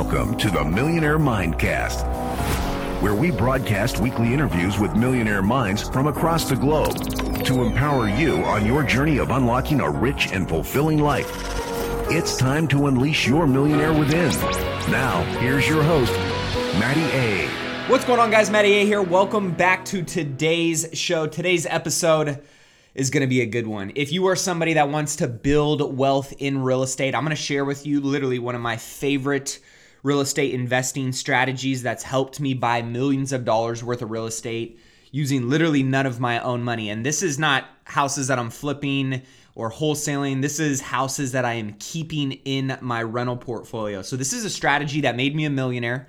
Welcome to the Millionaire Mindcast, where we broadcast weekly interviews with millionaire minds from across the globe to empower you on your journey of unlocking a rich and fulfilling life. It's time to unleash your millionaire within. Now, here's your host, Matty A. What's going on, guys? Matty A here. Welcome back to today's show. Today's episode is going to be a good one. If you are somebody that wants to build wealth in real estate, I'm going to share with you literally one of my favorite real estate investing strategies that's helped me buy millions of dollars worth of real estate using literally none of my own money. And this is not houses that I'm flipping or wholesaling. This is houses that I am keeping in my rental portfolio. So this is a strategy that made me a millionaire.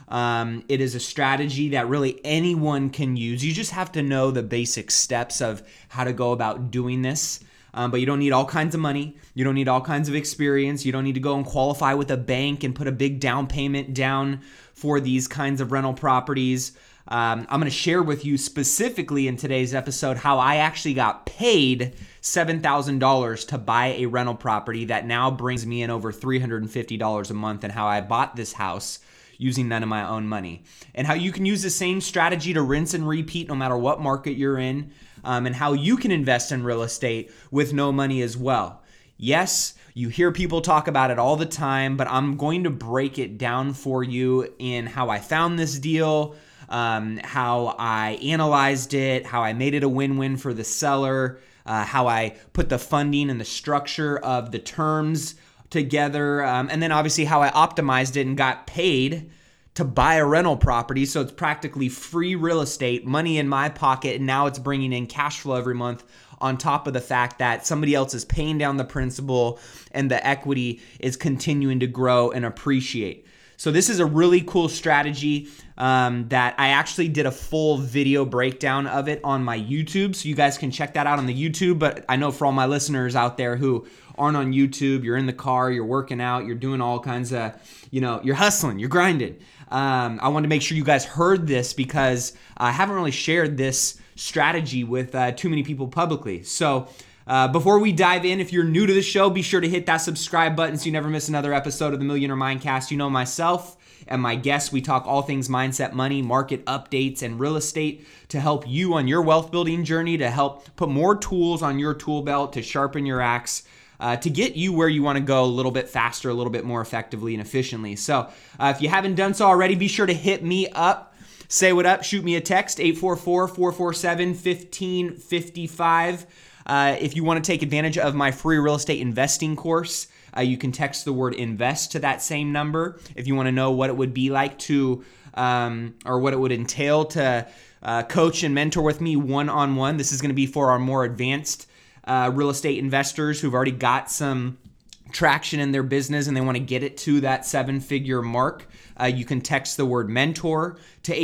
It is a strategy that really anyone can use. You just have to know the basic steps of how to go about doing this. But you don't need all kinds of money. You don't need all kinds of experience. You don't need to go and qualify with a bank and put a big down payment down for these kinds of rental properties. I'm going to share with you specifically in today's episode how I actually got paid $7,000 to buy a rental property that now brings me in over $350 a month, and how I bought this house using none of my own money, and how you can use the same strategy to rinse and repeat no matter what market you're in, and how you can invest in real estate with no money as well. Yes, you hear people talk about it all the time, but I'm going to break it down for you in how I found this deal, how I analyzed it, how I made it a win-win for the seller, how I put the funding and the structure of the terms together, and then obviously how I optimized it and got paid to buy a rental property. So it's practically free real estate, money in my pocket, and now it's bringing in cash flow every month on top of the fact that somebody else is paying down the principal and the equity is continuing to grow and appreciate. So this is a really cool strategy that I actually did a full video breakdown of it on my YouTube. So you guys can check that out on the YouTube. But I know for all my listeners out there who aren't on YouTube, you're in the car, you're working out, you're doing all kinds of, you're hustling, you're grinding. I wanted to make sure you guys heard this because I haven't really shared this strategy with too many people publicly. So before we dive in, if you're new to the show, be sure to hit that subscribe button so you never miss another episode of the Millionaire Mindcast. You know myself and my guests, we talk all things mindset, money, market updates, and real estate to help you on your wealth building journey, to help put more tools on your tool belt, to sharpen your axe, to get you where you want to go a little bit faster, a little bit more effectively and efficiently. So if you haven't done so already, be sure to hit me up. Say what up, shoot me a text, 844-447-1555. If you want to take advantage of my free real estate investing course, you can text the word invest to that same number. If you want to know what it would be like to, or what it would entail to coach and mentor with me one-on-one. This is going to be for our more advanced real estate investors who've already got some traction in their business and they want to get it to that seven-figure mark. You can text the word mentor to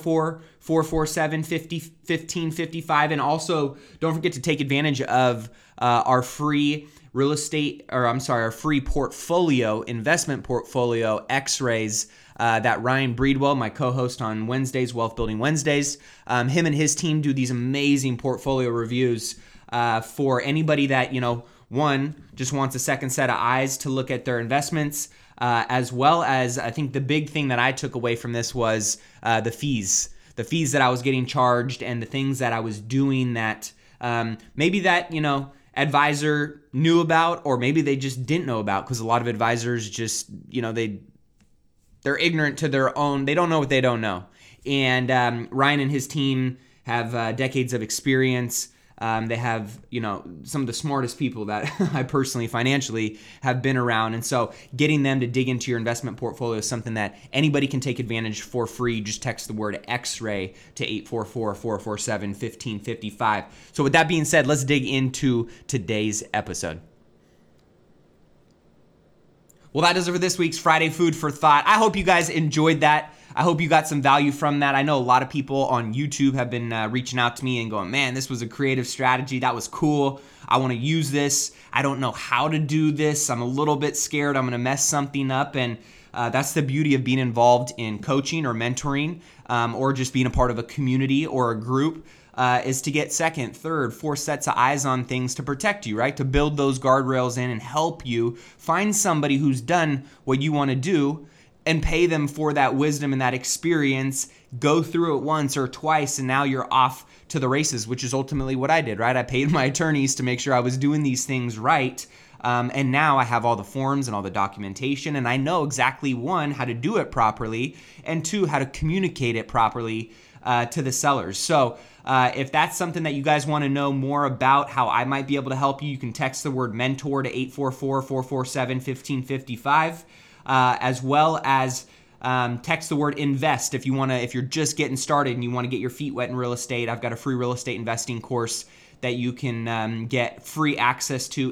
844-447-1555. And also don't forget to take advantage of our free our free portfolio, investment portfolio X-rays that Ryan Breedwell, my co-host on Wednesdays, Wealth Building Wednesdays, him and his team do these amazing portfolio reviews for anybody that, one, just wants a second set of eyes to look at their investments, as well as I think the big thing that I took away from this was the fees that I was getting charged and the things that I was doing that maybe that, advisor knew about, or maybe they just didn't know about, because a lot of advisors just, they're ignorant to their own, they don't know what they don't know. And Ryan and his team have decades of experience. They have, some of the smartest people that I personally financially have been around. And so getting them to dig into your investment portfolio is something that anybody can take advantage for free. Just text the word X-ray to 844-447-1555. So with that being said, let's dig into today's episode. Well, that does it for this week's Friday Food for Thought. I hope you guys enjoyed that. I hope you got some value from that. I know a lot of people on YouTube have been reaching out to me and going, man, this was a creative strategy. That was cool. I want to use this. I don't know how to do this. I'm a little bit scared. I'm going to mess something up. And that's the beauty of being involved in coaching or mentoring, or just being a part of a community or a group. Is to get second, third, fourth sets of eyes on things to protect you, right? To build those guardrails in and help you find somebody who's done what you want to do and pay them for that wisdom and that experience, go through it once or twice, and now you're off to the races, which is ultimately what I did, right? I paid my attorneys to make sure I was doing these things right. And now I have all the forms and all the documentation, and I know exactly, one, how to do it properly, and two, how to communicate it properly to the sellers. So if that's something that you guys want to know more about, how I might be able to help you, you can text the word mentor to 844-447-1555, as well as text the word invest if you're just getting started and you want to get your feet wet in real estate. I've got a free real estate investing course that you can get free access to,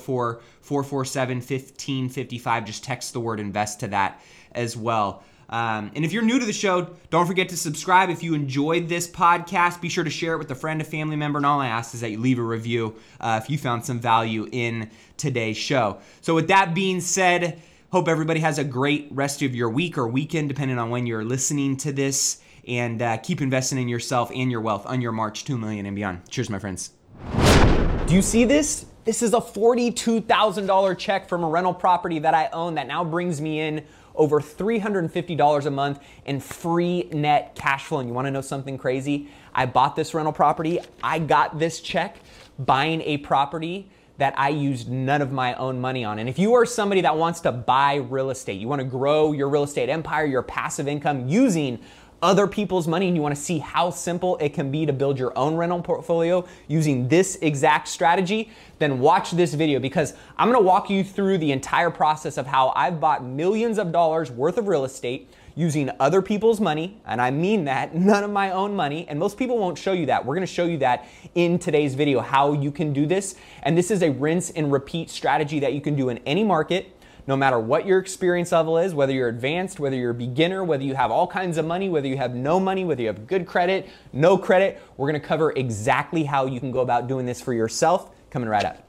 844-447-1555. Just text the word invest to that as well. And if you're new to the show, don't forget to subscribe. If you enjoyed this podcast, be sure to share it with a friend, a family member, and all I ask is that you leave a review if you found some value in today's show. So with that being said, hope everybody has a great rest of your week or weekend, depending on when you're listening to this. And keep investing in yourself and your wealth on your march to $1 million and beyond. Cheers, my friends. Do you see this? This is a $42,000 check from a rental property that I own that now brings me in over $350 a month in free net cash flow. And you want to know something crazy? I bought this rental property. I got this check buying a property that I used none of my own money on. And if you are somebody that wants to buy real estate, you want to grow your real estate empire, your passive income using other people's money, and you want to see how simple it can be to build your own rental portfolio using this exact strategy, then watch this video, because I'm going to walk you through the entire process of how I've bought millions of dollars worth of real estate using other people's money, and I mean that, none of my own money, and most people won't show you that. We're going to show you that in today's video, how you can do this, and this is a rinse and repeat strategy that you can do in any market, no matter what your experience level is, whether you're advanced, whether you're a beginner, whether you have all kinds of money, whether you have no money, whether you have good credit, no credit. We're going to cover exactly how you can go about doing this for yourself, coming right up.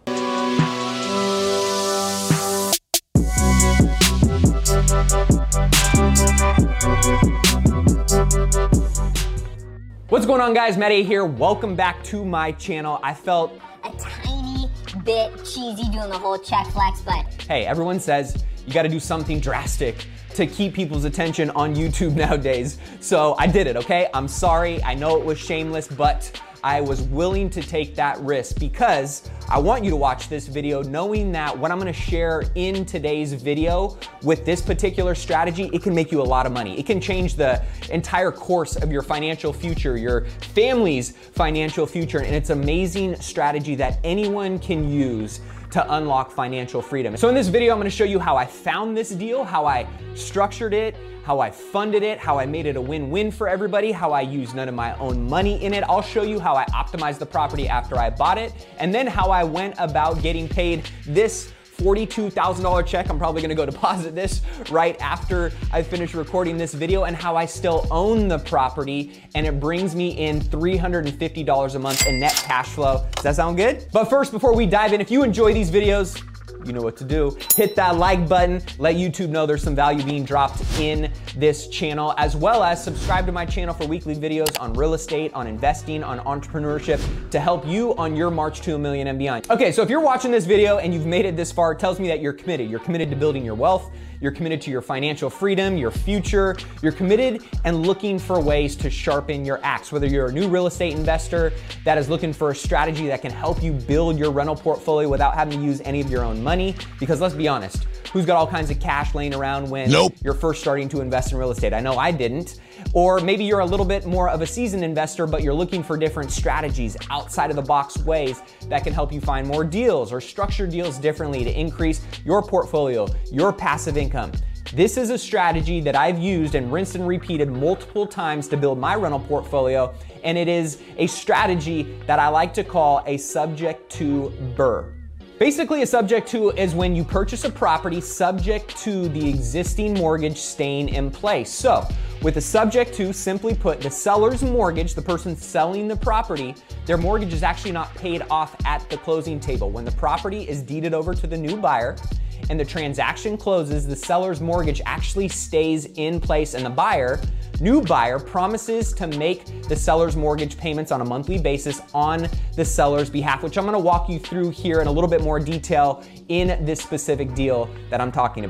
What's going on, guys? Matt A here. Welcome back to my channel. I felt a tiny bit cheesy doing the whole check flex, but hey, everyone says you got to do something drastic to keep people's attention on YouTube nowadays. So I did it, okay? I'm sorry. I know it was shameless, but I was willing to take that risk because I want you to watch this video knowing that what I'm gonna share in today's video with this particular strategy, it can make you a lot of money. It can change the entire course of your financial future, your family's financial future, and it's an amazing strategy that anyone can use to unlock financial freedom. So in this video, I'm gonna show you how I found this deal, how I structured it, how I funded it, how I made it a win-win for everybody, how I used none of my own money in it. I'll show you how I optimized the property after I bought it, and then how I went about getting paid this $42,000 check. I'm probably gonna go deposit this right after I finish recording this video, and how I still own the property and it brings me in $350 a month in net cash flow. Does that sound good? But first, before we dive in, if you enjoy these videos, you know what to do. Hit that like button, let YouTube know there's some value being dropped in this channel, as well as subscribe to my channel for weekly videos on real estate, on investing, on entrepreneurship to help you on your march to $1 million and beyond. Okay, so if you're watching this video and you've made it this far, it tells me that you're committed. You're committed to building your wealth. You're committed to your financial freedom, your future. You're committed and looking for ways to sharpen your axe. Whether you're a new real estate investor that is looking for a strategy that can help you build your rental portfolio without having to use any of your own money. Because let's be honest, who's got all kinds of cash laying around when you're first starting to invest in real estate? I know I didn't. Or maybe you're a little bit more of a seasoned investor, but you're looking for different strategies, outside of the box ways that can help you find more deals or structure deals differently to increase your portfolio, your passive income. This is a strategy that I've used and rinsed and repeated multiple times to build my rental portfolio, and it is a strategy that I like to call a subject to BRRRR. Basically, a subject to is when you purchase a property subject to the existing mortgage staying in place. So with a subject to, simply put, the seller's mortgage, the person selling the property, their mortgage is actually not paid off at the closing table. When the property is deeded over to the new buyer and the transaction closes, the seller's mortgage actually stays in place, and the new buyer promises to make the seller's mortgage payments on a monthly basis on the seller's behalf, which I'm gonna walk you through here in a little bit more detail in this specific deal that I'm talking about.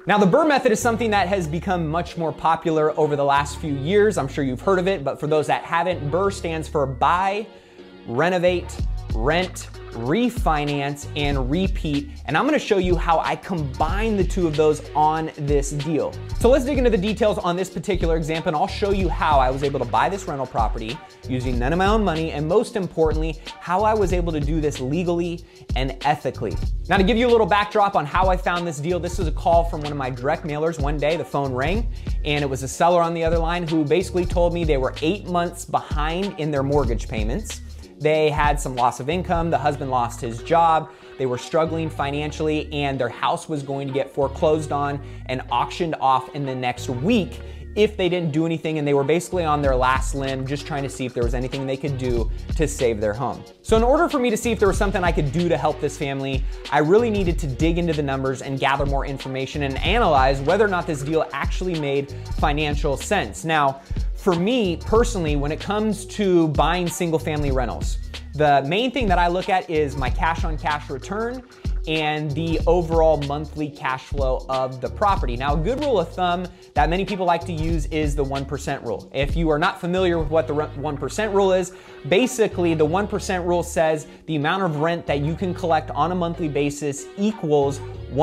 Now, the BRRRR method is something that has become much more popular over the last few years. I'm sure you've heard of it, but for those that haven't, BRRRR stands for buy, renovate, rent, refinance, and repeat. And I'm gonna show you how I combine the two of those on this deal. So let's dig into the details on this particular example, and I'll show you how I was able to buy this rental property using none of my own money, and most importantly, how I was able to do this legally and ethically. Now, to give you a little backdrop on how I found this deal, this was a call from one of my direct mailers. One day, the phone rang, and it was a seller on the other line who basically told me they were 8 months behind in their mortgage payments. They had some loss of income. The husband lost his job. They were struggling financially, and their house was going to get foreclosed on and auctioned off in the next week if they didn't do anything, and they were basically on their last limb, just trying to see if there was anything they could do to save their home. So in order for me to see if there was something I could do to help this family, I really needed to dig into the numbers and gather more information and analyze whether or not this deal actually made financial sense. Now, for me personally, when it comes to buying single family rentals, the main thing that I look at is my cash on cash return and the overall monthly cash flow of the property. Now, a good rule of thumb that many people like to use is the 1% rule. If you are not familiar with what the 1% rule is, basically the 1% rule says the amount of rent that you can collect on a monthly basis equals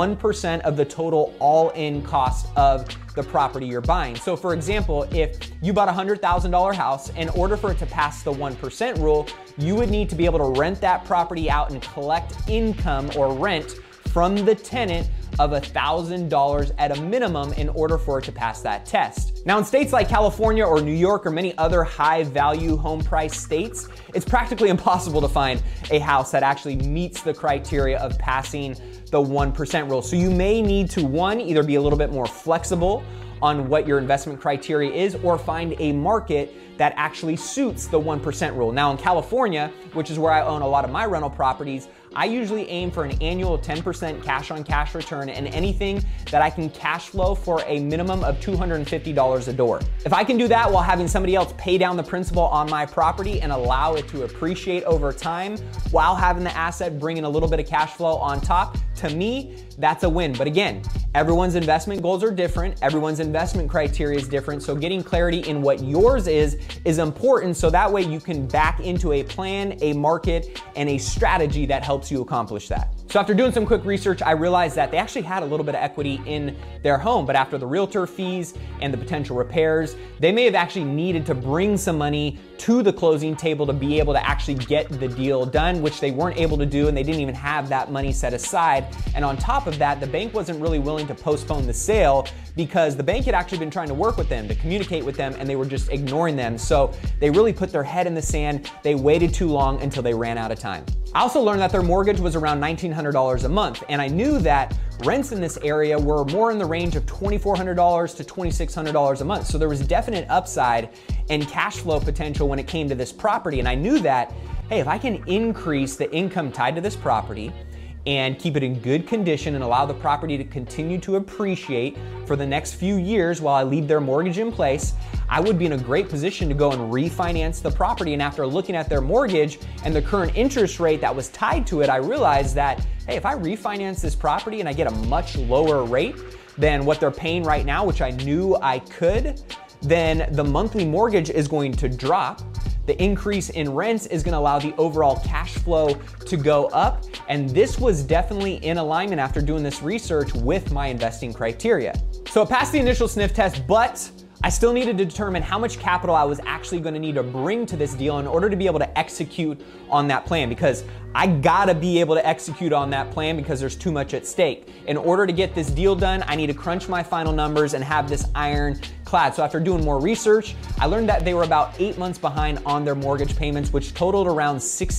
1% of the total all-in cost of the property you're buying. So for example, if you bought a $100,000 house, in order for it to pass the 1% rule, you would need to be able to rent that property out and collect income or rent from the tenant of $1,000 at a minimum in order for it to pass that test. Now, in states like California or New York or many other high value home price states, it's practically impossible to find a house that actually meets the criteria of passing the 1% rule. So you may need to, one, either be a little bit more flexible on what your investment criteria is, or find a market that actually suits the 1% rule. Now in California, which is where I own a lot of my rental properties, I usually aim for an annual 10% cash on cash return and anything that I can cash flow for a minimum of $250 a door. If I can do that while having somebody else pay down the principal on my property and allow it to appreciate over time while having the asset bring in a little bit of cash flow on top, to me, that's a win. But again, everyone's investment goals are different. Everyone's investment criteria is different. So getting clarity in what yours is important. So that way you can back into a plan, a market, and a strategy that helps you accomplish that. So after doing some quick research, I realized that they actually had a little bit of equity in their home, but after the realtor fees and the potential repairs, they may have actually needed to bring some money to the closing table to be able to actually get the deal done, which they weren't able to do, and they didn't even have that money set aside. And on top of that, the bank wasn't really willing to postpone the sale because the bank had actually been trying to work with them, to communicate with them, and they were just ignoring them. So they really put their head in the sand. They waited too long until they ran out of time. I also learned that their mortgage was around $1,900 a month, and I knew that rents in this area were more in the range of $2,400 to $2,600 a month. So there was definite upside and cash flow potential when it came to this property. And I knew that, hey, if I can increase the income tied to this property and keep it in good condition and allow the property to continue to appreciate for the next few years while I leave their mortgage in place, I would be in a great position to go and refinance the property. And after looking at their mortgage and the current interest rate that was tied to it, I realized that, hey, if I refinance this property and I get a much lower rate than what they're paying right now, which I knew I could, then the monthly mortgage is going to drop. The increase in rents is gonna allow the overall cash flow to go up. And this was definitely in alignment after doing this research with my investing criteria. So I passed the initial sniff test, but I still needed to determine how much capital I was actually gonna need to bring to this deal in order to be able to execute on that plan, because I gotta be able to execute on that plan because there's too much at stake. In order to get this deal done, I need to crunch my final numbers and have this ironclad. So after doing more research, I learned that they were about 8 months behind on their mortgage payments, which totaled around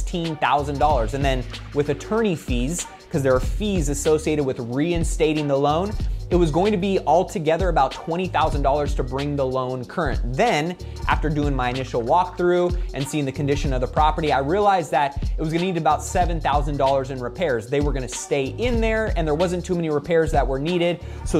$16,000. And then with attorney fees, because there are fees associated with reinstating the loan, it was going to be altogether about $20,000 to bring the loan current. Then, after doing my initial walkthrough and seeing the condition of the property, I realized that it was gonna need about $7,000 in repairs. They were gonna stay in there and there wasn't too many repairs that were needed. So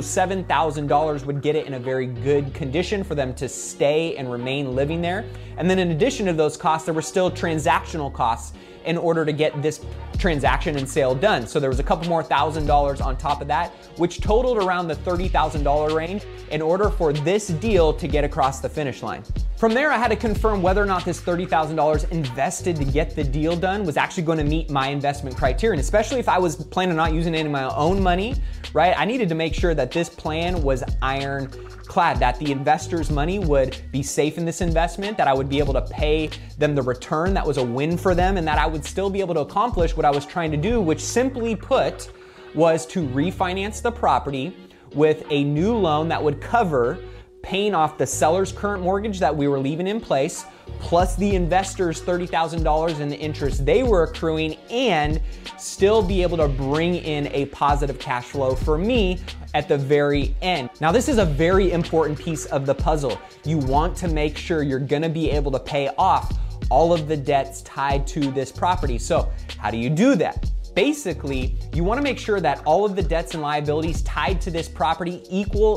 $7,000 would get it in a very good condition for them to stay and remain living there. And then in addition to those costs, there were still transactional costs in order to get this transaction and sale done. So there was a couple more $1,000 on top of that, which totaled around the $30,000 range in order for this deal to get across the finish line. From there, I had to confirm whether or not this $30,000 invested to get the deal done was actually going to meet my investment criteria. And especially if I was planning on not using any of my own money, right? I needed to make sure that this plan was ironclad, that the investor's money would be safe in this investment, that I would be able to pay them the return that was a win for them, and that I would still be able to accomplish what I was trying to do, which simply put was to refinance the property with a new loan that would cover paying off the seller's current mortgage that we were leaving in place, plus the investor's $30,000 in the interest they were accruing, and still be able to bring in a positive cash flow for me at the very end. Now, this is a very important piece of the puzzle. You want to make sure you're gonna be able to pay off all of the debts tied to this property. So how do you do that? Basically, you want to make sure that all of the debts and liabilities tied to this property equal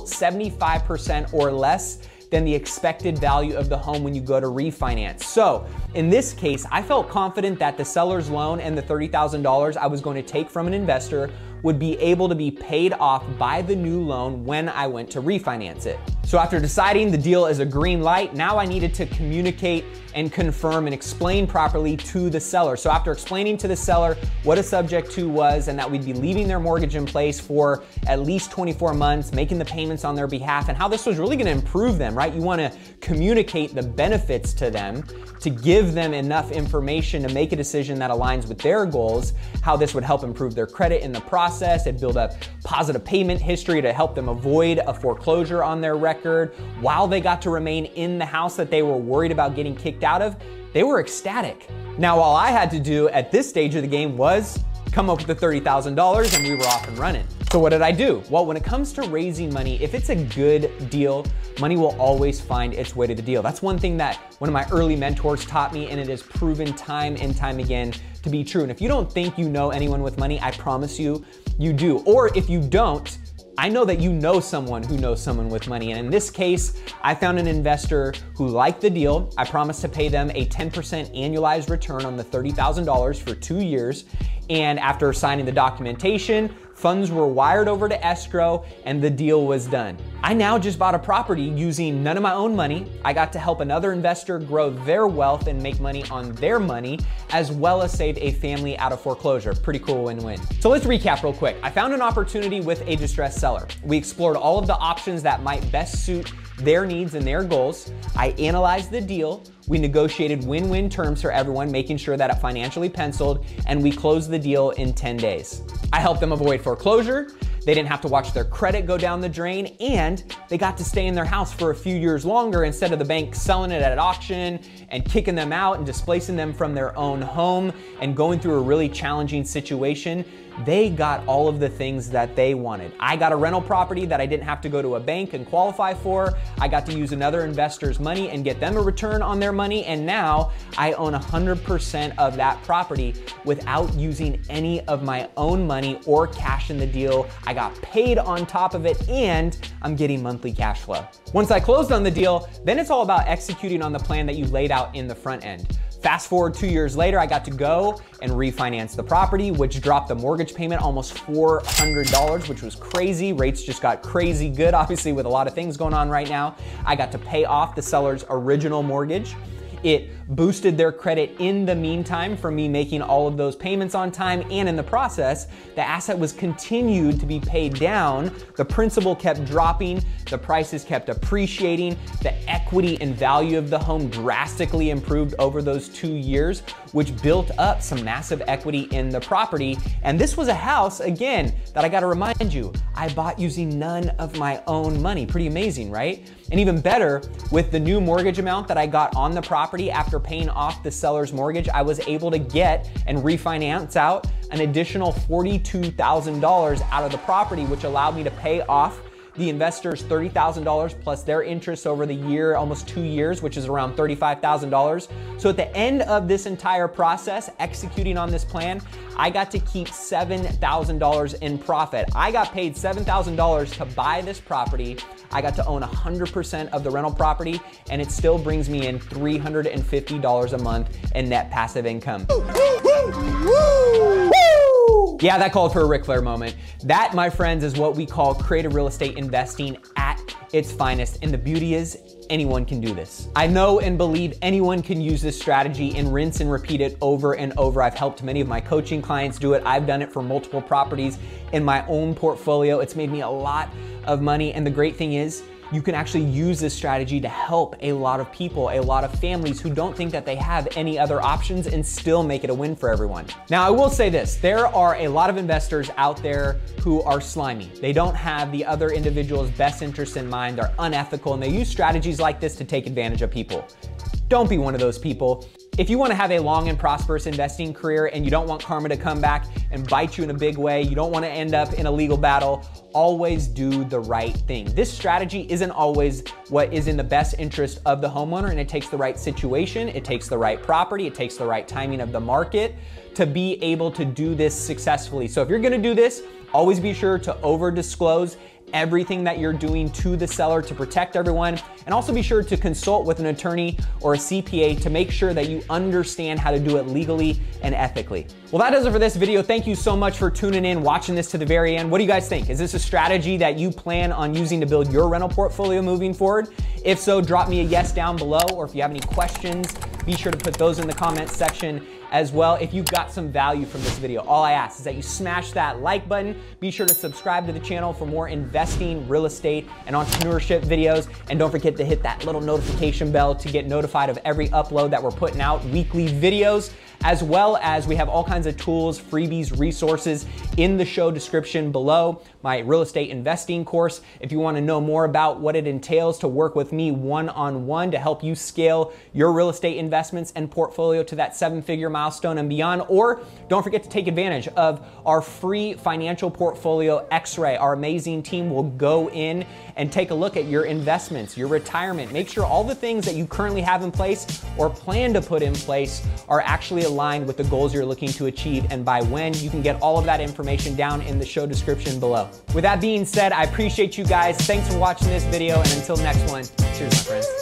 75% or less than the expected value of the home when you go to refinance. So in this case, I felt confident that the seller's loan and the $30,000 I was going to take from an investor would be able to be paid off by the new loan when I went to refinance it. So after deciding the deal is a green light, now I needed to communicate and confirm and explain properly to the seller. So after explaining to the seller what a subject to was and that we'd be leaving their mortgage in place for at least 24 months, making the payments on their behalf, and how this was really gonna improve them, right? You wanna communicate the benefits to them to give them enough information to make a decision that aligns with their goals, how this would help improve their credit in the process, and build up positive payment history to help them avoid a foreclosure on their record while they got to remain in the house that they were worried about getting kicked out of. They were ecstatic. Now, all I had to do at this stage of the game was come up with the $30,000 and we were off and running. So what did I do? Well, when it comes to raising money, if it's a good deal, money will always find its way to the deal. That's one thing that one of my early mentors taught me, and it has proven time and time again to be true. And if you don't think you know anyone with money, I promise you, you do. Or if you don't, I know that you know someone who knows someone with money. And in this case, I found an investor who liked the deal. I promised to pay them a 10% annualized return on the $30,000 for 2 years. And after signing the documentation, funds were wired over to escrow and the deal was done. I now just bought a property using none of my own money. I got to help another investor grow their wealth and make money on their money, as well as save a family out of foreclosure. Pretty cool win-win. So let's recap real quick. I found an opportunity with a distressed seller. We explored all of the options that might best suit their needs and their goals. I analyzed the deal. We negotiated win-win terms for everyone, making sure that it financially penciled, and we closed the deal in 10 days. I helped them avoid foreclosure. They didn't have to watch their credit go down the drain, and they got to stay in their house for a few years longer instead of the bank selling it at auction and kicking them out and displacing them from their own home and going through a really challenging situation. They got all of the things that they wanted. I got a rental property that I didn't have to go to a bank and qualify for. I got to use another investor's money and get them a return on their money. And now I own 100% of that property without using any of my own money or cash in the deal. I got paid on top of it, and I'm getting monthly cash flow. Once I closed on the deal, then it's all about executing on the plan that you laid out in the front end. Fast forward 2 years later, I got to go and refinance the property, which dropped the mortgage payment almost $400, which was crazy. Rates just got crazy good, obviously, with a lot of things going on right now. I got to pay off the seller's original mortgage. It boosted their credit in the meantime from me making all of those payments on time, and in the process, the asset was continued to be paid down. The principal kept dropping, the prices kept appreciating, the equity and value of the home drastically improved over those 2 years, which built up some massive equity in the property. And this was a house, again, that I gotta remind you, I bought using none of my own money. Pretty amazing, right? And even better, with the new mortgage amount that I got on the property after paying off the seller's mortgage, I was able to get and refinance out an additional $42,000 out of the property, which allowed me to pay off the investors $30,000 plus their interest over the year, almost 2 years, which is around $35,000. So at the end of this entire process, executing on this plan, I got to keep $7,000 in profit. I got paid $7,000 to buy this property. I got to own 100% of the rental property, and it still brings me in $350 a month in net passive income. Woo, woo, woo. Yeah, that called for a Ric Flair moment. That, my friends, is what we call creative real estate investing at its finest. And the beauty is, anyone can do this. I know and believe anyone can use this strategy and rinse and repeat it over and over. I've helped many of my coaching clients do it. I've done it for multiple properties in my own portfolio. It's made me a lot of money. And the great thing is, you can actually use this strategy to help a lot of people, a lot of families who don't think that they have any other options and still make it a win for everyone. Now, I will say this, there are a lot of investors out there who are slimy. They don't have the other individual's best interest in mind. They're unethical and they use strategies like this to take advantage of people. Don't be one of those people. If you want to have a long and prosperous investing career and you don't want karma to come back and bite you in a big way, you don't want to end up in a legal battle, always do the right thing. This strategy isn't always what is in the best interest of the homeowner, and it takes the right situation, it takes the right property, it takes the right timing of the market to be able to do this successfully. So if you're going to do this, always be sure to over disclose everything that you're doing to the seller to protect everyone, and also be sure to consult with an attorney or a CPA to make sure that you understand how to do it legally and ethically. Well, that does it for this video. Thank you so much for tuning in, watching this to the very end. What do you guys think? Is this a strategy that you plan on using to build your rental portfolio moving forward? If so, drop me a yes down below, or if you have any questions, be sure to put those in the comments section as well. If you got some value from this video, all I ask is that you smash that like button. Be sure to subscribe to the channel for more investing, real estate, and entrepreneurship videos. And don't forget to hit that little notification bell to get notified of every upload that we're putting out, weekly videos, as well as we have all kinds of tools, freebies, resources in the show description below. My real estate investing course, if you want to know more about what it entails to work with me one-on-one to help you scale your real estate investments and portfolio to that 7-figure milestone and beyond. Or don't forget to take advantage of our free financial portfolio X-ray. Our amazing team will go in and take a look at your investments, your retirement, make sure all the things that you currently have in place or plan to put in place are actually aligned with the goals you're looking to achieve, and by when. You can get all of that information down in the show description below. With that being said, I appreciate you guys. Thanks for watching this video, and until next one, cheers, my friends.